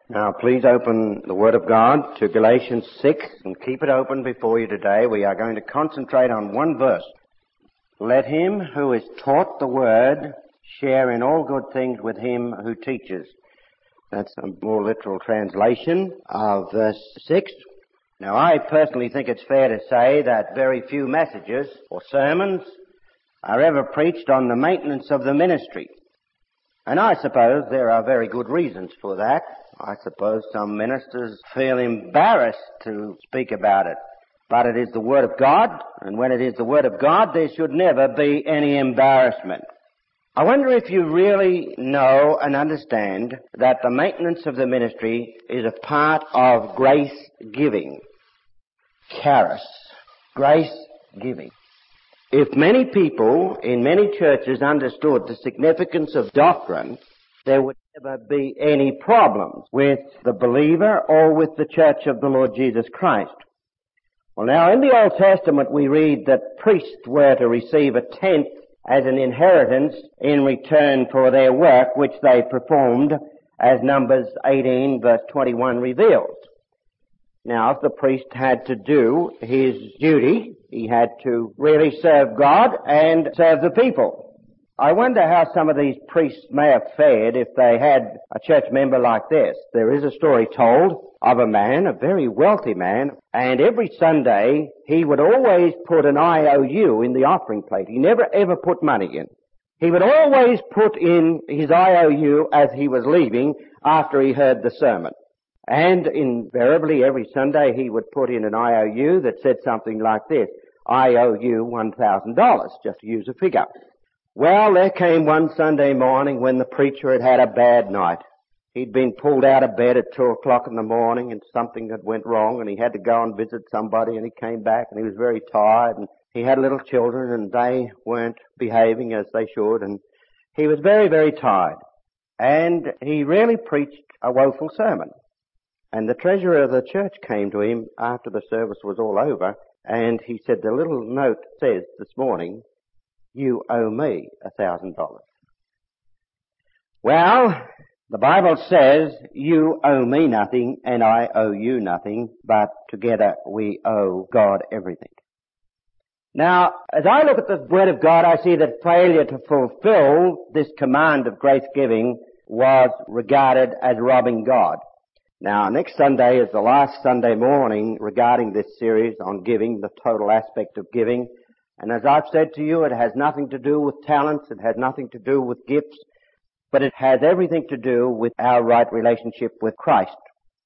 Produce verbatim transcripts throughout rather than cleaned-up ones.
Now please open the Word of God to Galatians six and keep it open before you today. We are going to concentrate on one verse. Let him who is taught the Word share in all good things with him who teaches. That's a more literal translation of verse six. Now I personally think it's fair to say that very few messages or sermons are ever preached on the maintenance of the ministry. And I suppose there are very good reasons for that. I suppose some ministers feel embarrassed to speak about it. But it is the Word of God, and when it is the Word of God, there should never be any embarrassment. I wonder if you really know and understand that the maintenance of the ministry is a part of grace giving. Charis. Grace giving. If many people in many churches understood the significance of doctrine, there would never be any problems with the believer or with the church of the Lord Jesus Christ. Well, now, in the Old Testament we read that priests were to receive a tenth as an inheritance in return for their work which they performed, as Numbers eighteen verse twenty-one reveals. Now, if the priest had to do his duty, he had to really serve God and serve the people. I wonder how some of these priests may have fared if they had a church member like this. There is a story told of a man, a very wealthy man, and every Sunday he would always put an I O U in the offering plate. He never ever put money in. He would always put in his I O U as he was leaving after he heard the sermon. And invariably every Sunday he would put in an I O U that said something like this: I owe you one thousand dollars, just to use a figure. Well, there came one Sunday morning when the preacher had had a bad night. He'd been pulled out of bed at two o'clock in the morning and something had went wrong and he had to go and visit somebody, and he came back and he was very tired, and he had little children and they weren't behaving as they should, and he was very, very tired. And he really preached a woeful sermon. And the treasurer of the church came to him after the service was all over, and he said, the little note says this morning, you owe me a thousand dollars. Well, the Bible says you owe me nothing and I owe you nothing, but together we owe God everything. Now, as I look at the Word of God, I see that failure to fulfill this command of grace giving was regarded as robbing God. Now, next Sunday is the last Sunday morning regarding this series on giving, the total aspect of giving. And as I've said to you, it has nothing to do with talents, it has nothing to do with gifts, but it has everything to do with our right relationship with Christ.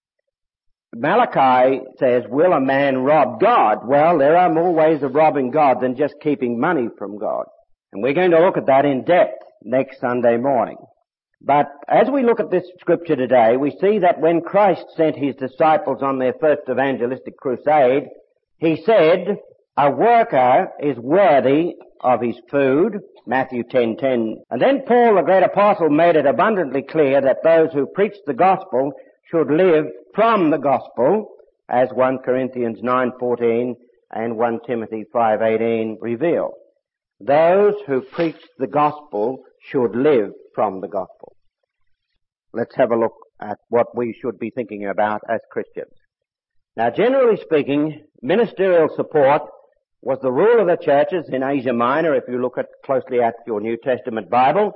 Malachi says, will a man rob God? Well, there are more ways of robbing God than just keeping money from God. And we're going to look at that in depth next Sunday morning. But as we look at this scripture today, we see that when Christ sent his disciples on their first evangelistic crusade, he said, a worker is worthy of his food, Matthew ten ten. And then Paul, the great apostle, made it abundantly clear that those who preach the gospel should live from the gospel, as First Corinthians nine fourteen and First Timothy five eighteen reveal. Those who preach the gospel should live from the gospel. Let's have a look at what we should be thinking about as Christians. Now, generally speaking, ministerial support was the rule of the churches in Asia Minor, if you look at closely at your New Testament Bible.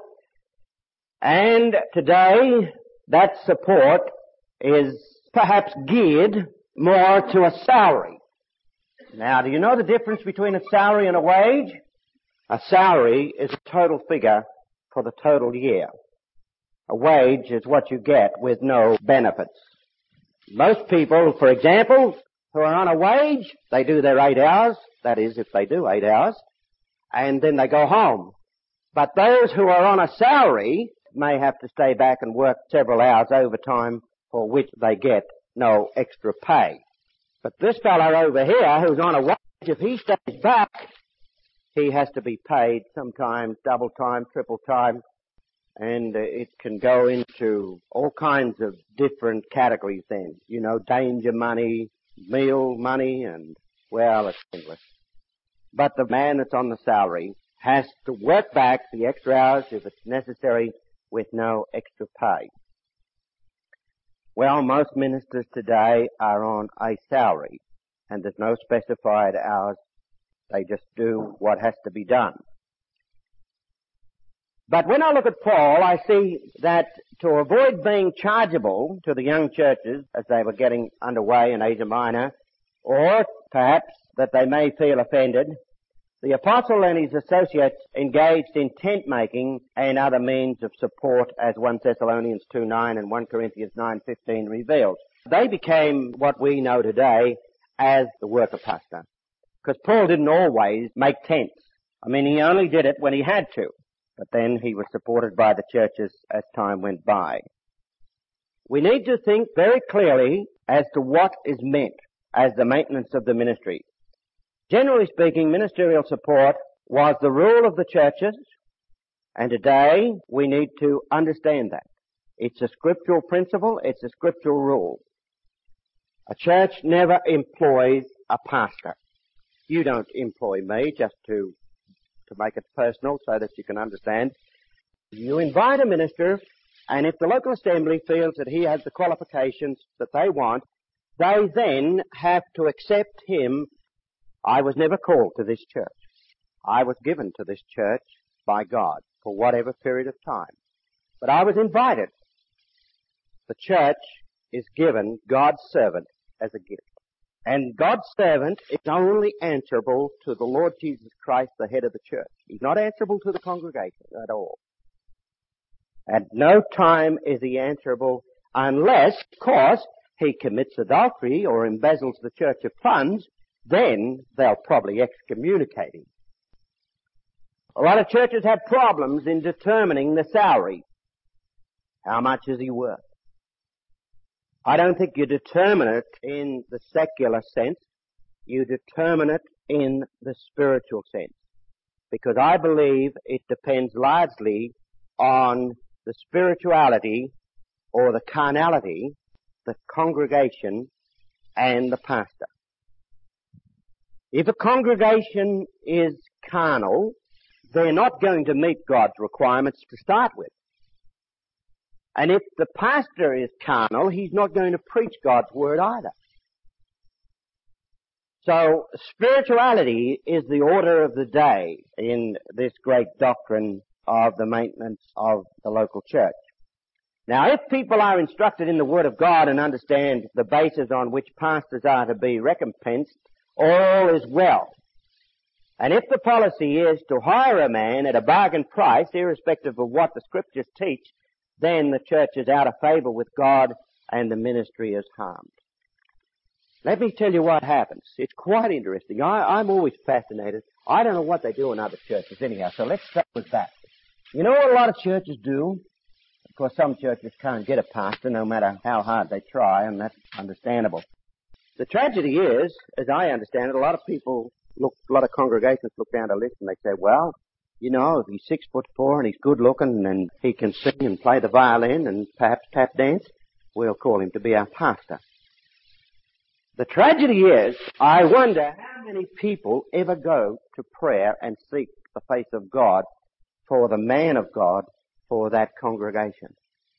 And today, that support is perhaps geared more to a salary. Now, do you know the difference between a salary and a wage? A salary is a total figure for the total year. A wage is what you get with no benefits. Most people, for example, who are on a wage, they do their eight hours, that is, if they do eight hours, and then they go home. But those who are on a salary may have to stay back and work several hours overtime, for which they get no extra pay. But this fellow over here who's on a wage, if he stays back, he has to be paid sometimes double time, triple time, and it can go into all kinds of different categories then. You know, danger money, meal money, and, well, it's endless. But the man that's on the salary has to work back the extra hours if it's necessary with no extra pay. Well, most ministers today are on a salary, and there's no specified hours. They just do what has to be done. But when I look at Paul, I see that to avoid being chargeable to the young churches as they were getting underway in Asia Minor, or perhaps that they may feel offended, the apostle and his associates engaged in tent making and other means of support, as First Thessalonians two nine and First Corinthians nine fifteen reveals. They became what we know today as the worker pastor. Because Paul didn't always make tents. I mean, he only did it when he had to. But then he was supported by the churches as time went by. We need to think very clearly as to what is meant as the maintenance of the ministry. Generally speaking, ministerial support was the rule of the churches, and today we need to understand that. It's a scriptural principle, it's a scriptural rule. A church never employs a pastor. You don't employ me just to to make it personal so that you can understand. You invite a minister, and if the local assembly feels that he has the qualifications that they want, they then have to accept him. I was never called to this church. I was given to this church by God for whatever period of time. But I was invited. The church is given God's servant as a gift. And God's servant is only answerable to the Lord Jesus Christ, the head of the church. He's not answerable to the congregation at all. At no time is he answerable unless, of course, he commits adultery or embezzles the church of funds. Then they'll probably excommunicate him. A lot of churches have problems in determining the salary. How much is he worth? I don't think you determine it in the secular sense. You determine it in the spiritual sense. Because I believe it depends largely on the spirituality or the carnality, the congregation, and the pastor. If a congregation is carnal, they're not going to meet God's requirements to start with. And if the pastor is carnal, he's not going to preach God's word either. So spirituality is the order of the day in this great doctrine of the maintenance of the local church. Now, if people are instructed in the Word of God and understand the basis on which pastors are to be recompensed, all is well. And if the policy is to hire a man at a bargain price, irrespective of what the Scriptures teach, then the church is out of favor with God and the ministry is harmed. Let me tell you what happens. It's quite interesting. I, I'm always fascinated. I don't know what they do in other churches anyhow, so let's start with that. You know what a lot of churches do? Of course, some churches can't get a pastor no matter how hard they try, and that's understandable. The tragedy is, as I understand it, a lot of people look, a lot of congregations look down the list and they say, well, you know, if he's six foot four and he's good looking and he can sing and play the violin and perhaps tap dance, we'll call him to be our pastor. The tragedy is, I wonder how many people ever go to prayer and seek the face of God for the man of God for that congregation.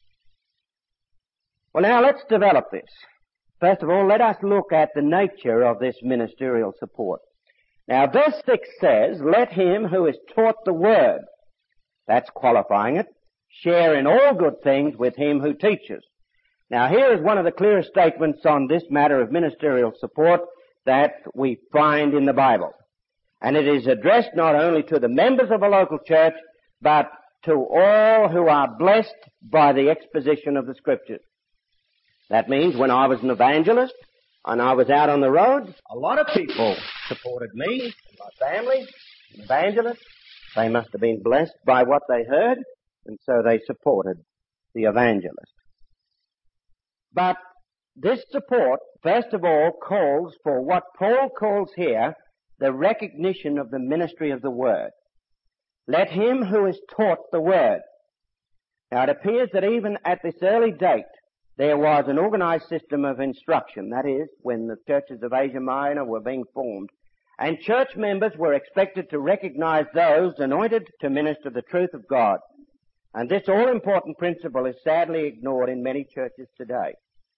Well, now let's develop this. First of all, let us look at the nature of this ministerial support. Now, verse six says, let him who is taught the word, that's qualifying it, share in all good things with him who teaches. Now, here is one of the clearest statements on this matter of ministerial support that we find in the Bible. And it is addressed not only to the members of a local church, but to all who are blessed by the exposition of the Scriptures. That means when I was an evangelist and I was out on the road, a lot of people supported me, my family, evangelists. They must have been blessed by what they heard, and so they supported the evangelist. But this support, first of all, calls for what Paul calls here the recognition of the ministry of the Word. Let him who is taught the Word. Now, it appears that even at this early date, there was an organized system of instruction. That is, when the churches of Asia Minor were being formed, and church members were expected to recognize those anointed to minister the truth of God. And this all-important principle is sadly ignored in many churches today.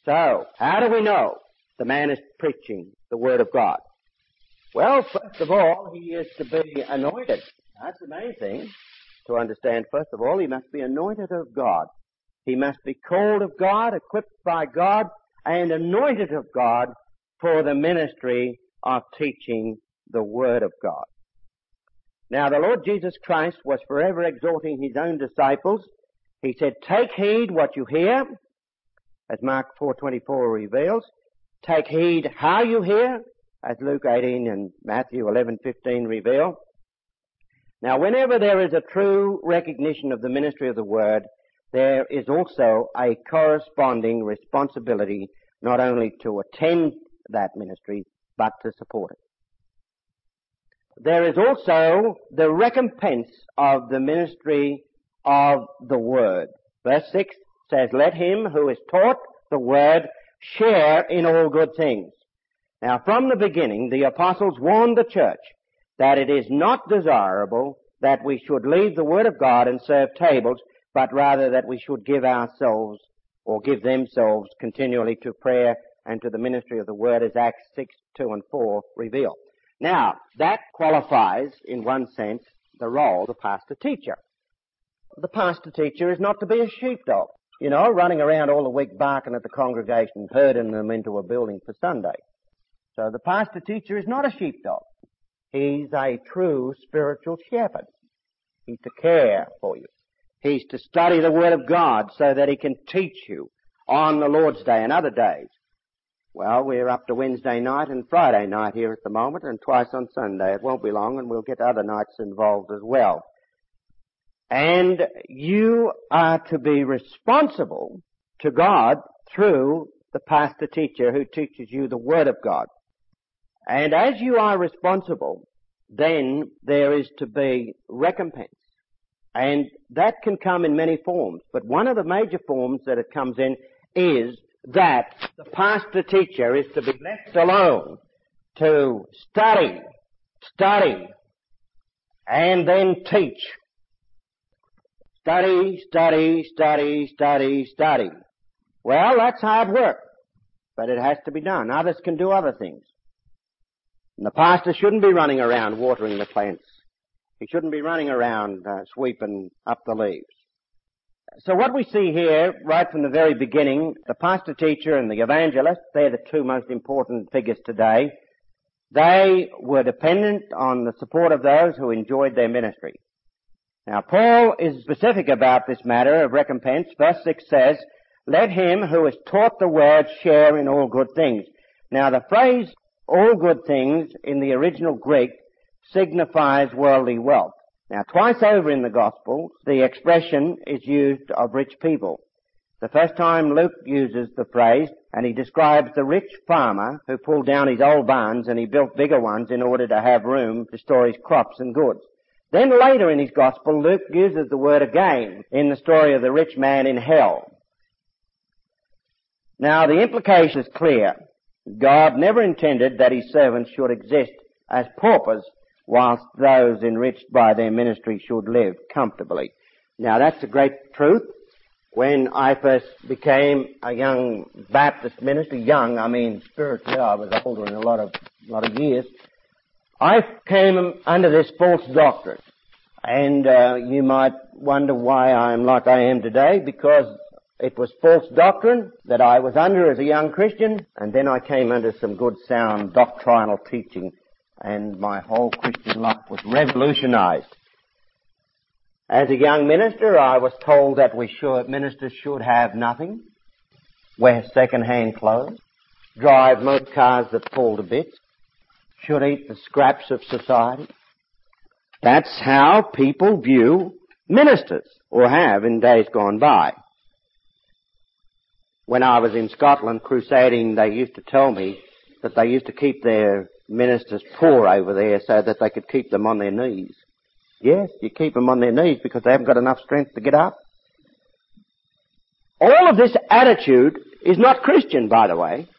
So, how do we know the man is preaching the Word of God? Well, first of all, he is to be anointed. That's the main thing to understand. First of all, he must be anointed of God. He must be called of God, equipped by God, and anointed of God for the ministry of teaching the Word of God. Now, the Lord Jesus Christ was forever exhorting his own disciples. He said, take heed what you hear, as Mark four twenty-four reveals. Take heed how you hear, as Luke eighteen and Matthew eleven fifteen reveal. Now, whenever there is a true recognition of the ministry of the Word, there is also a corresponding responsibility not only to attend that ministry, but to support it. There is also the recompense of the ministry of the Word. Verse six says, let him who is taught the Word share in all good things. Now, from the beginning, the apostles warned the church that it is not desirable that we should leave the Word of God and serve tables, but rather that we should give ourselves or give themselves continually to prayer and to the ministry of the Word, as Acts six, two and four reveal. Now, that qualifies, in one sense, the role of the pastor-teacher. The pastor-teacher is not to be a sheepdog, you know, running around all the week barking at the congregation, herding them into a building for Sunday. So the pastor-teacher is not a sheepdog. He's a true spiritual shepherd. He's to care for you. He's to study the Word of God so that he can teach you on the Lord's Day and other days. Well, we're up to Wednesday night and Friday night here at the moment, and twice on Sunday. It won't be long, and we'll get other nights involved as well. And you are to be responsible to God through the pastor-teacher who teaches you the Word of God. And as you are responsible, then there is to be recompense. And that can come in many forms. But one of the major forms that it comes in is that the pastor-teacher is to be left alone to study, study, and then teach. Study, study, study, study, study. Well, that's hard work, but it has to be done. Others can do other things. And the pastor shouldn't be running around watering the plants. He shouldn't be running around uh, sweeping up the leaves. So what we see here, right from the very beginning, the pastor-teacher and the evangelist, they're the two most important figures today. They were dependent on the support of those who enjoyed their ministry. Now, Paul is specific about this matter of recompense. Verse six says, let him who is taught the Word share in all good things. Now, the phrase all good things in the original Greek signifies worldly wealth. Now, twice over in the Gospels, the expression is used of rich people. The first time Luke uses the phrase, and he describes the rich farmer who pulled down his old barns and he built bigger ones in order to have room to store his crops and goods. Then later in his Gospel, Luke uses the word again in the story of the rich man in hell. Now, the implication is clear. God never intended that his servants should exist as paupers, whilst those enriched by their ministry should live comfortably. Now, that's a great truth. When I first became a young Baptist minister, young, I mean spiritually, I was older in a lot of, lot of years, I came under this false doctrine. And uh, you might wonder why I am like I am today, because it was false doctrine that I was under as a young Christian, and then I came under some good sound doctrinal teaching, and my whole Christian life was revolutionized. As a young minister, I was told that we should, ministers should have nothing, wear second-hand clothes, drive motor cars that fall to bits, should eat the scraps of society. That's how people view ministers, or have in days gone by. When I was in Scotland crusading, they used to tell me that they used to keep their ministers poor over there so that they could keep them on their knees. Yes, you keep them on their knees because they haven't got enough strength to get up. All of this attitude is not Christian, by the way.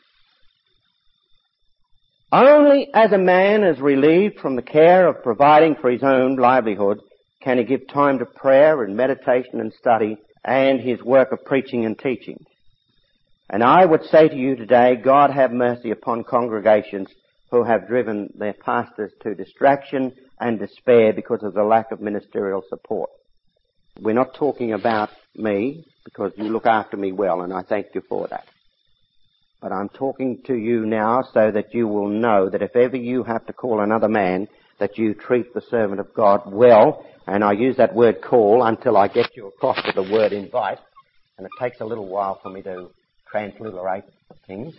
Only as a man is relieved from the care of providing for his own livelihood can he give time to prayer and meditation and study and his work of preaching and teaching. And I would say to you today, God have mercy upon congregations who have driven their pastors to distraction and despair because of the lack of ministerial support. We're not talking about me, because you look after me well, and I thank you for that. But I'm talking to you now so that you will know that if ever you have to call another man, that you treat the servant of God well. And I use that word call until I get you across to the word invite. And it takes a little while for me to transliterate things.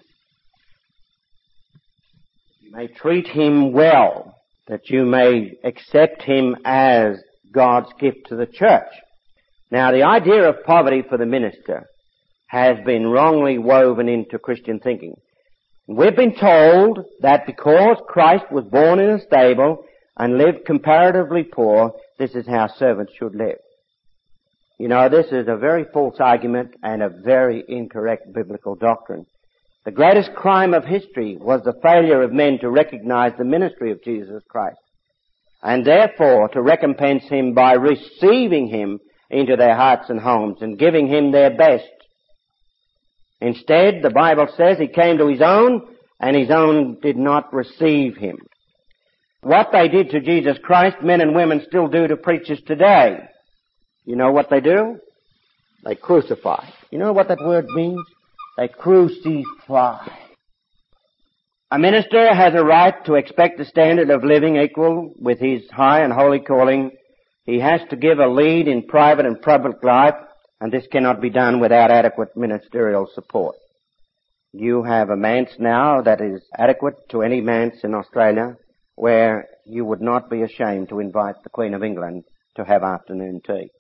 You may treat him well, that you may accept him as God's gift to the church. Now, the idea of poverty for the minister has been wrongly woven into Christian thinking. We've been told that because Christ was born in a stable and lived comparatively poor, this is how servants should live. You know, this is a very false argument and a very incorrect biblical doctrine. The greatest crime of history was the failure of men to recognize the ministry of Jesus Christ, and therefore to recompense him by receiving him into their hearts and homes and giving him their best. Instead, the Bible says he came to his own, and his own did not receive him. What they did to Jesus Christ, men and women still do to preachers today. You know what they do? They crucify. You know what that word means? They crucify. A minister has a right to expect a standard of living equal with his high and holy calling. He has to give a lead in private and public life, and this cannot be done without adequate ministerial support. You have a manse now that is adequate to any manse in Australia, where you would not be ashamed to invite the Queen of England to have afternoon tea.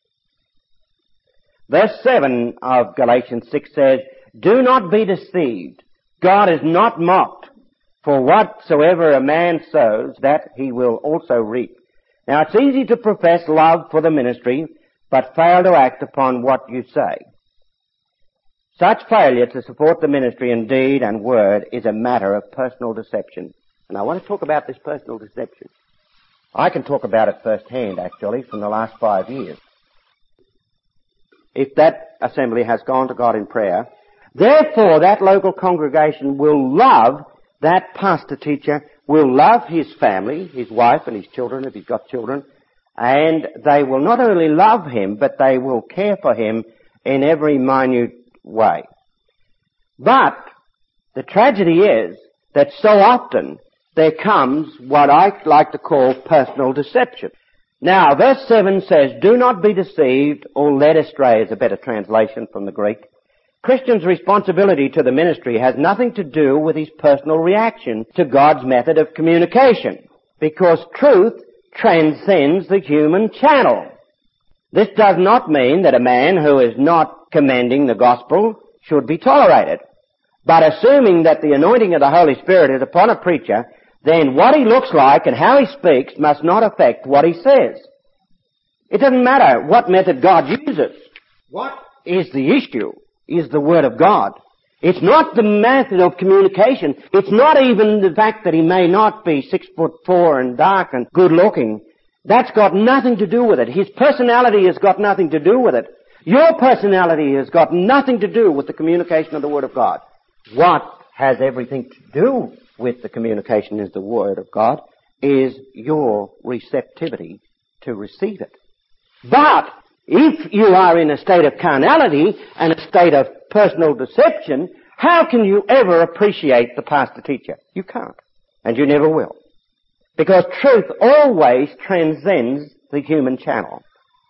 Verse seven of Galatians six says, "Do not be deceived. God is not mocked. For whatsoever a man sows, that he will also reap." Now, it's easy to profess love for the ministry, but fail to act upon what you say. Such failure to support the ministry in deed and word is a matter of personal deception. And I want to talk about this personal deception. I can talk about it firsthand, actually, from the last five years. If that assembly has gone to God in prayer, therefore that local congregation will love that pastor teacher, will love his family, his wife and his children, if he's got children, and they will not only love him, but they will care for him in every minute way. But the tragedy is that so often there comes what I like to call personal deception. Now, verse seven says, "Do not be deceived or led astray," is a better translation from the Greek. Christian's responsibility to the ministry has nothing to do with his personal reaction to God's method of communication, because truth transcends the human channel. This does not mean that a man who is not commending the gospel should be tolerated. But assuming that the anointing of the Holy Spirit is upon a preacher, then what he looks like and how he speaks must not affect what he says. It doesn't matter what method God uses. What is the issue is the Word of God. It's not the method of communication. It's not even the fact that he may not be six foot four and dark and good looking. That's got nothing to do with it. His personality has got nothing to do with it. Your personality has got nothing to do with the communication of the Word of God. What has everything to do with the communication of the Word of God is your receptivity to receive it. But if you are in a state of carnality and a state of personal deception, how can you ever appreciate the pastor teacher? You can't. And you never will. Because truth always transcends the human channel.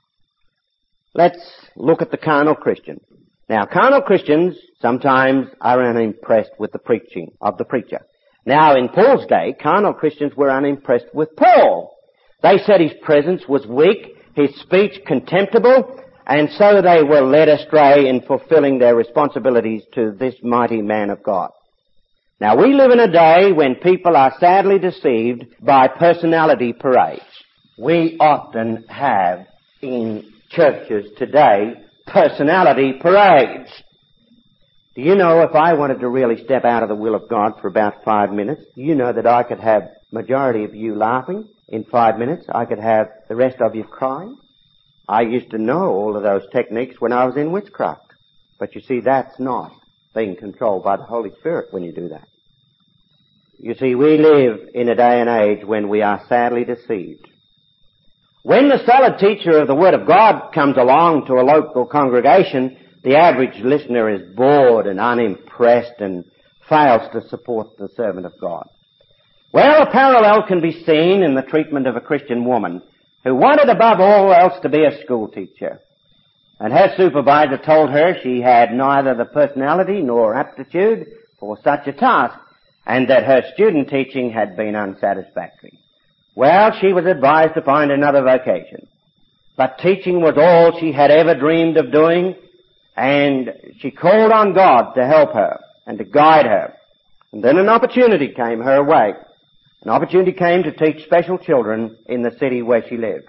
Let's look at the carnal Christian. Now, carnal Christians sometimes are unimpressed with the preaching of the preacher. Now, in Paul's day, carnal Christians were unimpressed with Paul. They said his presence was weak, his speech contemptible, and so they were led astray in fulfilling their responsibilities to this mighty man of God. Now, we live in a day when people are sadly deceived by personality parades. We often have in churches today personality parades. Do you know if I wanted to really step out of the will of God for about five minutes, you know that I could have majority of you laughing in five minutes. I could have the rest of you crying. I used to know all of those techniques when I was in witchcraft. But you see, that's not being controlled by the Holy Spirit when you do that. You see, we live in a day and age when we are sadly deceived. When the solid teacher of the Word of God comes along to a local congregation, the average listener is bored and unimpressed and fails to support the servant of God. Well, a parallel can be seen in the treatment of a Christian woman who wanted above all else to be a school teacher. And her supervisor told her she had neither the personality nor aptitude for such a task, and that her student teaching had been unsatisfactory. Well, she was advised to find another vocation. But teaching was all she had ever dreamed of doing, and she called on God to help her and to guide her. And then an opportunity came her way. An opportunity came to teach special children in the city where she lived.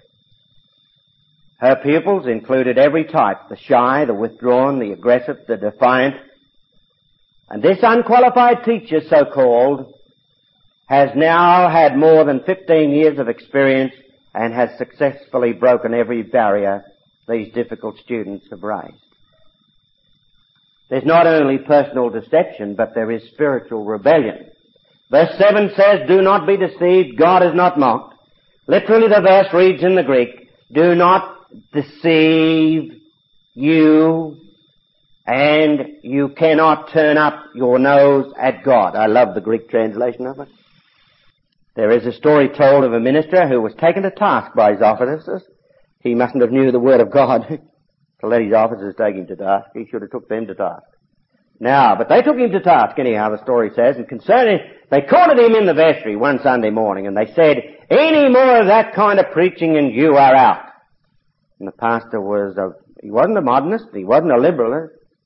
Her pupils included every type, the shy, the withdrawn, the aggressive, the defiant. And this unqualified teacher, so-called, has now had more than fifteen years of experience and has successfully broken every barrier these difficult students have raised. There's not only personal deception, but there is spiritual rebellion. Verse seven says, "Do not be deceived, God is not mocked." Literally the verse reads in the Greek, "Do not deceive you, and you cannot turn up your nose at God." I love the Greek translation of it. There is a story told of a minister who was taken to task by his officers. He mustn't have knew the Word of God to let his officers take him to task. He should have took them to task. Now, but they took him to task anyhow, the story says, and concerning, they cornered him in the vestry one Sunday morning, and they said, "Any more of that kind of preaching and you are out." And the pastor was a, he wasn't a modernist, he wasn't a liberalist,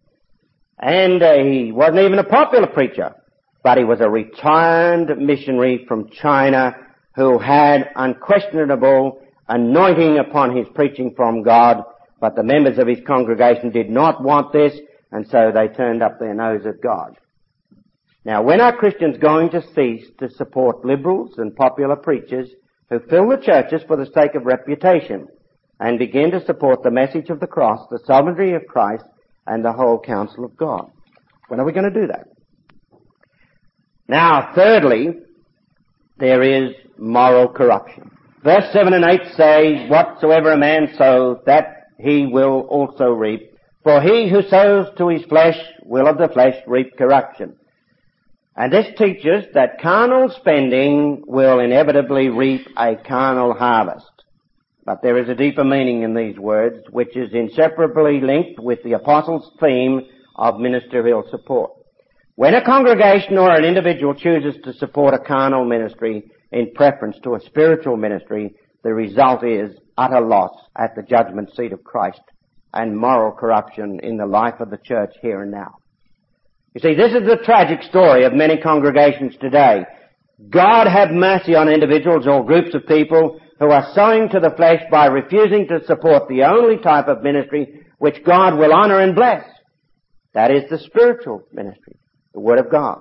and uh, he wasn't even a popular preacher, but he was a retired missionary from China who had unquestionable anointing upon his preaching from God, but the members of his congregation did not want this, and so they turned up their nose at God. Now, when are Christians going to cease to support liberals and popular preachers who fill the churches for the sake of reputation and begin to support the message of the cross, the sovereignty of Christ, and the whole counsel of God? When are we going to do that? Now, thirdly, there is moral corruption. Verse seven and eight say, "Whatsoever a man sows, that he will also reap. For he who sows to his flesh will of the flesh reap corruption." And this teaches that carnal spending will inevitably reap a carnal harvest. But there is a deeper meaning in these words, which is inseparably linked with the Apostles' theme of ministerial support. When a congregation or an individual chooses to support a carnal ministry in preference to a spiritual ministry, the result is utter loss at the judgment seat of Christ and moral corruption in the life of the church here and now. You see, this is the tragic story of many congregations today. God have mercy on individuals or groups of people who are sowing to the flesh by refusing to support the only type of ministry which God will honor and bless. That is the spiritual ministry, the Word of God.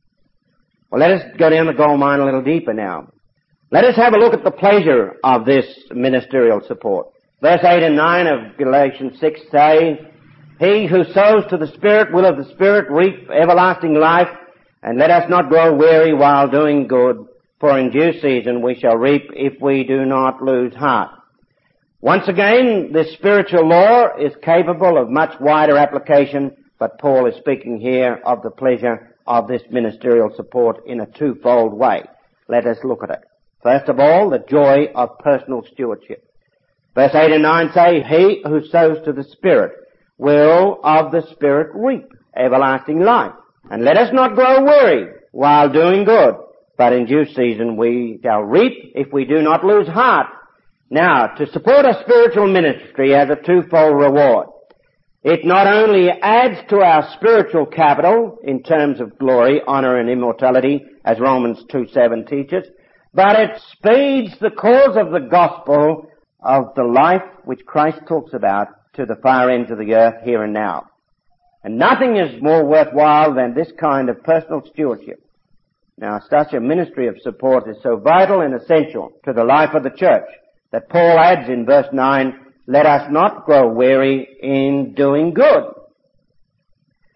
Well, let us go down the gold mine a little deeper now. Let us have a look at the pleasure of this ministerial support. Verse eight and nine of Galatians six say, "He who sows to the Spirit will of the Spirit reap everlasting life, and let us not grow weary while doing good, for in due season we shall reap if we do not lose heart." Once again, this spiritual law is capable of much wider application, but Paul is speaking here of the pleasure of this ministerial support in a twofold way. Let us look at it. First of all, the joy of personal stewardship. Verse eight and nine say, "He who sows to the Spirit will of the Spirit reap everlasting life. And let us not grow weary while doing good, but in due season we shall reap if we do not lose heart." Now, to support a spiritual ministry has a twofold reward. It not only adds to our spiritual capital in terms of glory, honor, and immortality, as Romans two seven teaches, but it speeds the cause of the gospel of the life which Christ talks about to the far ends of the earth here and now. And nothing is more worthwhile than this kind of personal stewardship. Now, such a ministry of support is so vital and essential to the life of the church that Paul adds in verse nine, "Let us not grow weary in doing good."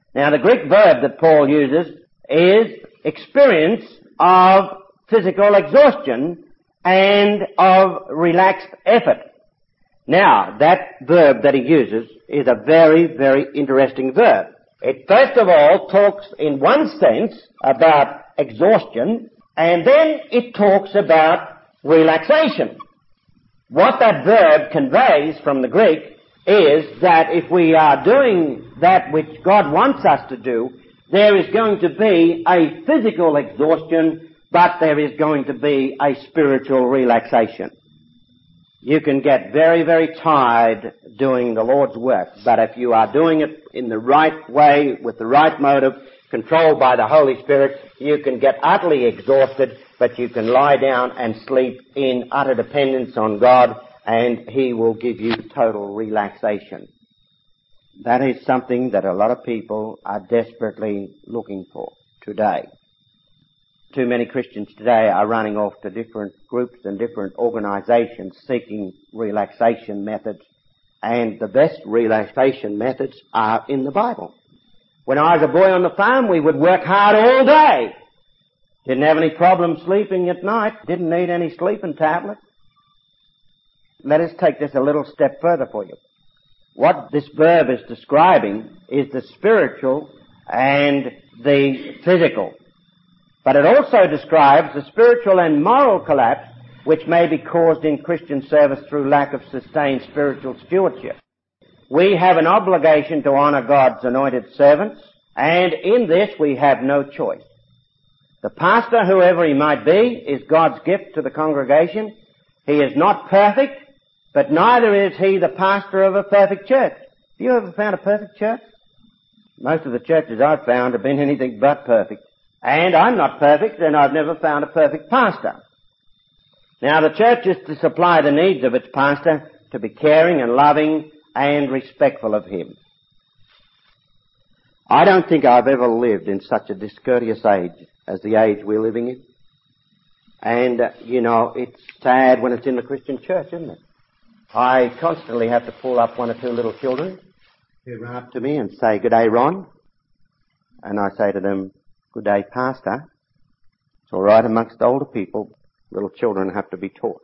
Now the Greek verb that Paul uses is experience of physical exhaustion and of relaxed effort. Now, that verb that he uses is a very, very interesting verb. It first of all talks in one sense about exhaustion, and then it talks about relaxation. What that verb conveys from the Greek is that if we are doing that which God wants us to do, there is going to be a physical exhaustion, but there is going to be a spiritual relaxation. You can get very, very tired doing the Lord's work, but if you are doing it in the right way, with the right motive, controlled by the Holy Spirit, you can get utterly exhausted, but you can lie down and sleep in utter dependence on God, and He will give you total relaxation. That is something that a lot of people are desperately looking for today. Too many Christians today are running off to different groups and different organizations seeking relaxation methods, and the best relaxation methods are in the Bible. When I was a boy on the farm, we would work hard all day. Didn't have any problem sleeping at night. Didn't need any sleeping tablets. Let us take this a little step further for you. What this verb is describing is the spiritual and the physical. But it also describes the spiritual and moral collapse which may be caused in Christian service through lack of sustained spiritual stewardship. We have an obligation to honor God's anointed servants, and in this we have no choice. The pastor, whoever he might be, is God's gift to the congregation. He is not perfect, but neither is he the pastor of a perfect church. Have you ever found a perfect church? Most of the churches I've found have been anything but perfect. And I'm not perfect, and I've never found a perfect pastor. Now, the church is to supply the needs of its pastor, to be caring and loving and respectful of him. I don't think I've ever lived in such a discourteous age as the age we're living in. And, uh, you know, it's sad when it's in the Christian church, isn't it? I constantly have to pull up one or two little children who run up to me and say, "Good day, Ron." And I say to them, "Good day, Pastor." It's all right amongst older people. Little children have to be taught.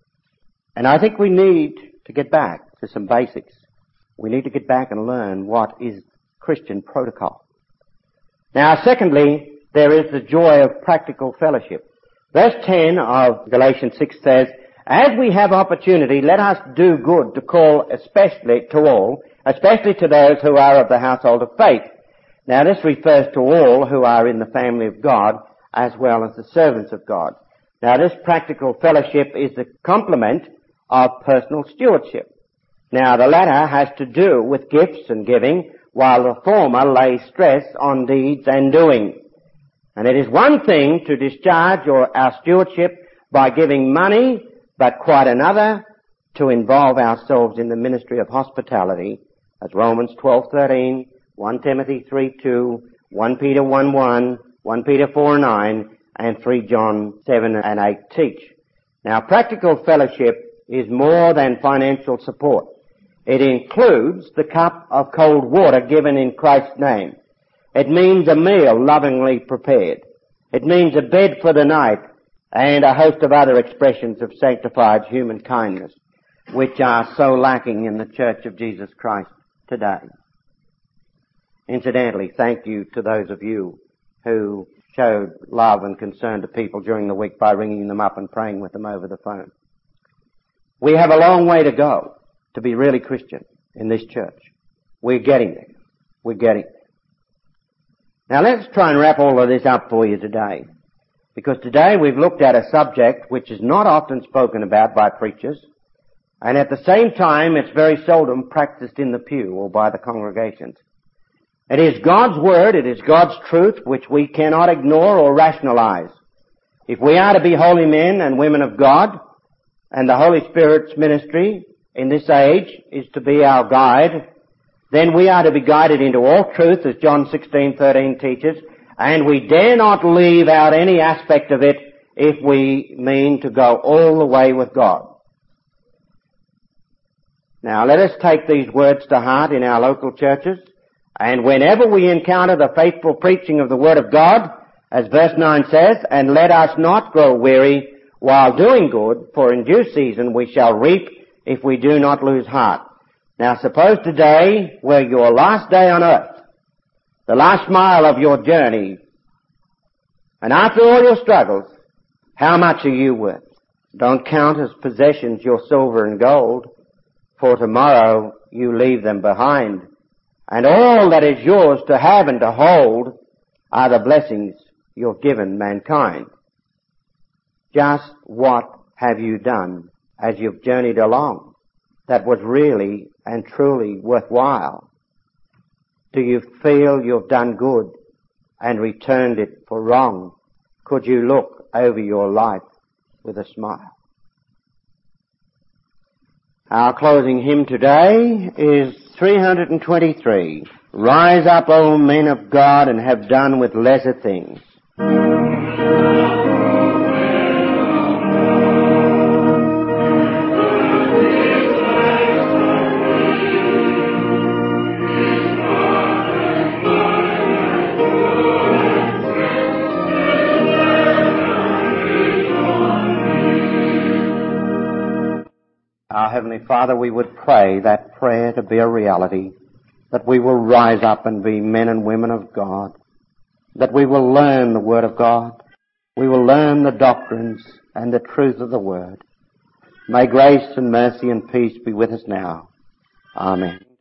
And I think we need to get back to some basics. We need to get back and learn what is Christian protocol. Now, secondly, there is the joy of practical fellowship. Verse ten of Galatians six says, "As we have opportunity, let us do good to call especially to all, especially to those who are of the household of faith." Now this refers to all who are in the family of God as well as the servants of God. Now this practical fellowship is the complement of personal stewardship. Now the latter has to do with gifts and giving, while the former lays stress on deeds and doing. And it is one thing to discharge or our stewardship by giving money, but quite another to involve ourselves in the ministry of hospitality, as Romans twelve thirteen, First Timothy three two, First Peter one one, First Peter four nine, and Three John seven and eight teach. Now, practical fellowship is more than financial support. It includes the cup of cold water given in Christ's name. It means a meal lovingly prepared. It means a bed for the night and a host of other expressions of sanctified human kindness, which are so lacking in the Church of Jesus Christ today. Incidentally, thank you to those of you who showed love and concern to people during the week by ringing them up and praying with them over the phone. We have a long way to go to be really Christian in this church. We're getting there. We're getting there. Now let's try and wrap all of this up for you today, because today we've looked at a subject which is not often spoken about by preachers, and at the same time it's very seldom practiced in the pew or by the congregations. It is God's Word, it is God's truth, which we cannot ignore or rationalize. If we are to be holy men and women of God, and the Holy Spirit's ministry in this age is to be our guide, then we are to be guided into all truth, as John sixteen thirteen teaches, and we dare not leave out any aspect of it if we mean to go all the way with God. Now let us take these words to heart in our local churches, And whenever we encounter the faithful preaching of the Word of God, as verse nine says, and let us not grow weary while doing good, for in due season we shall reap if we do not lose heart. Now suppose today were your last day on earth, the last mile of your journey, and after all your struggles, how much are you worth? Don't count as possessions your silver and gold, for tomorrow you leave them behind. And all that is yours to have and to hold are the blessings you've given mankind. Just what have you done as you've journeyed along that was really and truly worthwhile? Do you feel you've done good and returned it for wrong? Could you look over your life with a smile? Our closing hymn today is three hundred twenty-three. Rise up, O men of God, and have done with lesser things. Our Heavenly Father, we would pray that prayer to be a reality, that we will rise up and be men and women of God, that we will learn the Word of God, we will learn the doctrines and the truth of the Word. May grace and mercy and peace be with us now. Amen.